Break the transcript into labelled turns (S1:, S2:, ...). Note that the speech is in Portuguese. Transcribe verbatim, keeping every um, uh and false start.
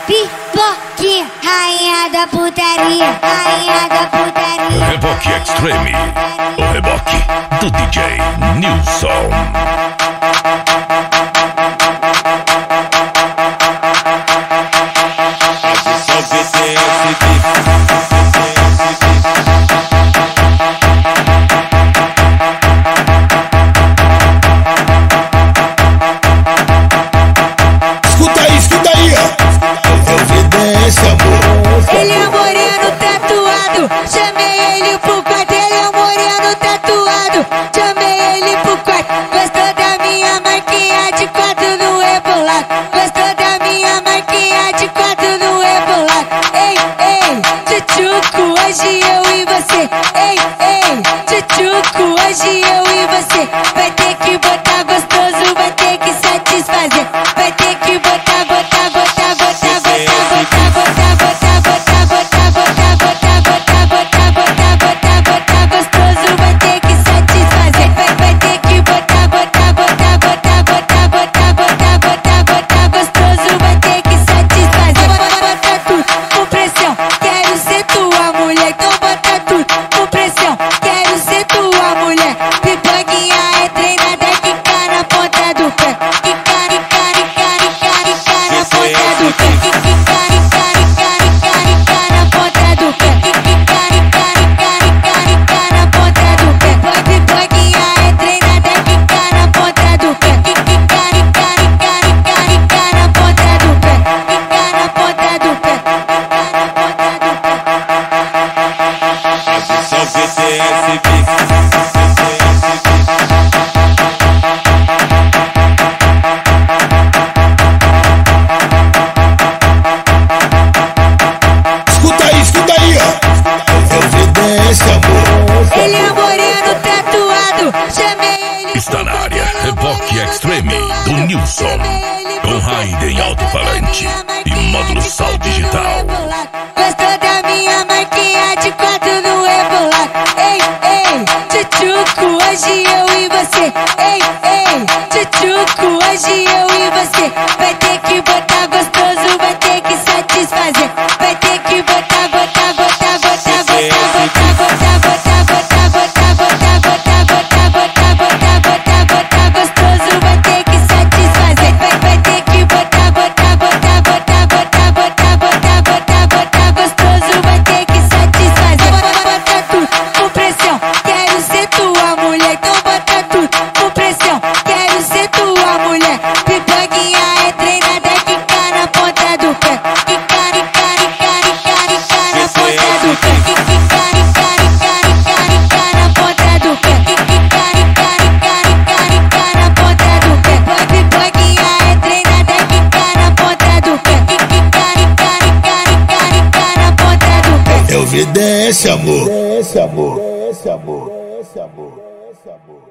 S1: Pipoque, rainha da putaria, rainha da putaria.
S2: Reboque Extreme, o reboque do D J Nilson.
S3: Escuta aí, escuta aí, ó. Evidência, amor.
S1: Ele é moreno tatuado, chamei ele pro quarto. Ele é moreno tatuado, chamei ele pro quarto. Gostou da minha marquinha de quatro no rebolado? Gostou da minha marquinha de quatro no rebolado? Ei, ei, tchutchuco, hoje eu e você. Ei, ei, tchutchuco, hoje eu e você. Vai ter que botar gostoso, vai ter que satisfazer. Vai ter que botar, botar, botar, botar, botar, botar, botar, botar, botar, botar, botar, botar, botar, botar, botar, botar, botar gostoso, vai ter que satisfazer. Vai, vai ter que botar, botar, botar, botar, botar, botar, botar, botar, botar gostoso, vai ter que satisfazer. Bota tudo com pressão, quero ser tua mulher. Então bota tudo com pressão, quero ser tua mulher. Pipoquinha é treinada, quica na ponta do pé. Quica, quica, quica, quica, quica na ponta do pé. Quica, quica, quica, quica, quica na ponta do pé. Quica, quica, quica, quica, quica na ponta do pé. Pipoquinha é treinada, quica na ponta do pé. Quica, quica, quica, quica, quica na ponta do pé. Quica na ponta do pé.
S4: Só V T S B.
S3: Escuta aí, escuta aí, ó. Evidência, amor.
S1: Ele é moreno tatuado, chamei ele.
S2: Está na área, Reboque Extreme do Nilson. Com Raiden alto-falante e módulo sal digital.
S1: Gostou da minha marquinha de quatro no rebolado? Ei, ei, tchutchuco, hoje eu e você. Ei, ei, tchutchuco, hoje eu e você. Vai ter que botar gostoso, vai ter que satisfazer. Vai ter que botar, botar, botar, botar, botar, botar, botar, botar, botar, botar, botar, botar, botar, botar, botar, botar, botar gostoso, vai ter que satisfazer. Vai, vai ter que botar, botar, botar, botar, botar, botar, botar, botar, botar gostoso, vai ter que satisfazer. Bota tudo com pressão, quero ser tua mulher. Então bota tudo com pressão, quero ser tua mulher. Pipoquinha é treinada, quica na ponta do pé. Quica, quica, quica, quica, quica na ponta do pé. Quica, quica, quica, quica, quica na ponta do pé. Quica, quica, quica, quica, quica na ponta do pé. Pipoquinha é treinada, quica na ponta do pé. Quica, quica, quica, quica, quica na ponta do pé.
S3: Evidência, amor. Evidência, amor. Evidência, amor. Evidência, amor.